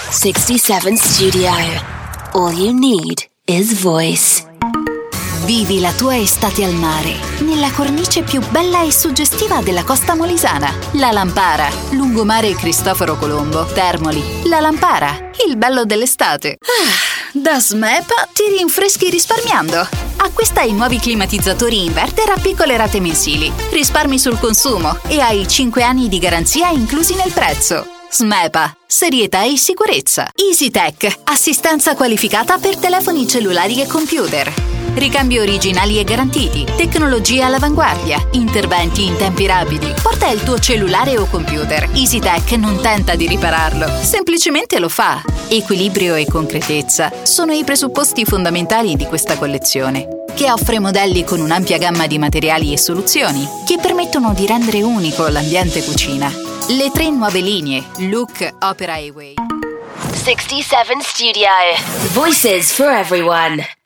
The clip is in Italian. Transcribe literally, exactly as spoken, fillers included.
sessantasette Studio. All you need is voice. Vivi la tua estate al mare, nella cornice più bella e suggestiva della Costa Molisana. La Lampara, lungomare Cristoforo Colombo, Termoli. La Lampara, il bello dell'estate. Ah, da Smepa ti rinfreschi risparmiando. Acquista i nuovi climatizzatori inverter a piccole rate mensili. Risparmi sul consumo e hai cinque anni di garanzia inclusi nel prezzo. Smepa, serietà e sicurezza. EasyTech, assistenza qualificata per telefoni cellulari e computer. Ricambi originali e garantiti, tecnologie all'avanguardia, interventi in tempi rapidi. Porta il tuo cellulare o computer. EasyTech non tenta di ripararlo, semplicemente lo fa. Equilibrio e concretezza sono i presupposti fondamentali di questa collezione, che offre modelli con un'ampia gamma di materiali e soluzioni che permettono di rendere unico l'ambiente cucina. Le tre nuove linee Look, Opera e Way. sessantasette Studio. Voices for everyone.